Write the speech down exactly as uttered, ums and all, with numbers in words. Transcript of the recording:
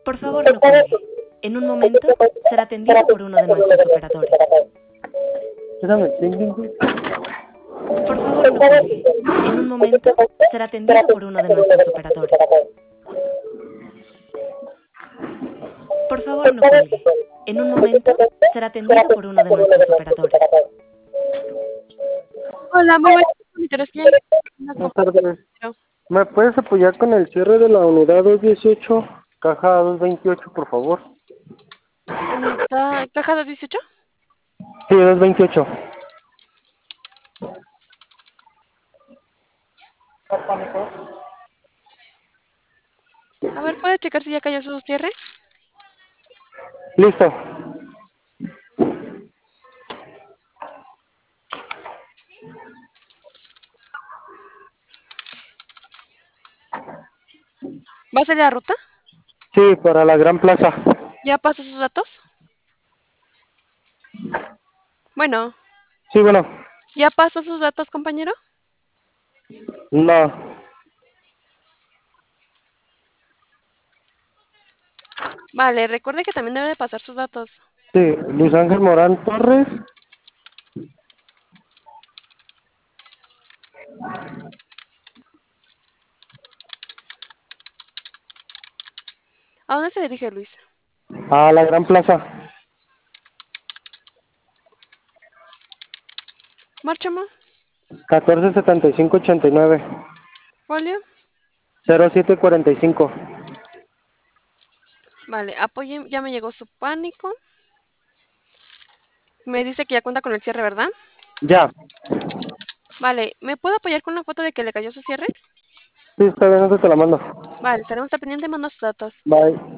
Por favor, no cuelgue. En un momento será atendido por uno de nuestros operadores. Espérame, ding, ding, ding. Por favor, no cuelgue. En un momento será atendido por uno de nuestros operadores. Por favor, no cuelgue. En un momento será atendido por uno de nuestros operadores. Hola, muy buenas noches. ¿Quién? Buenas tardes. ¿Me puedes apoyar con el cierre de la unidad doscientos dieciocho, caja doscientos veintiocho, por favor? Unidad, ¿caja dos dieciocho? Sí, doscientos veintiocho. A ver, ¿puede checar si ya cayó su cierre? Listo. ¿Va a salir la ruta? Sí, para la Gran Plaza. ¿Ya pasó sus datos? Bueno, Sí, bueno. ¿ya pasó sus datos, compañero? No. Vale, recuerde que también debe de pasar sus datos. Sí, Luis Ángel Morán Torres. ¿A dónde se dirige Luis? A la Gran Plaza. Marchamos. catorce setenta y cinco ochenta y nueve. Folio. cero siete cuarenta y cinco. Vale, apoye, ya me llegó su pánico. Me dice que ya cuenta con el cierre, ¿verdad? Ya. Vale, ¿me puedo apoyar con una foto de que le cayó su cierre? Sí, está bien, no te la mando. Vale, estaremos al pendiente, mando sus datos. Bye.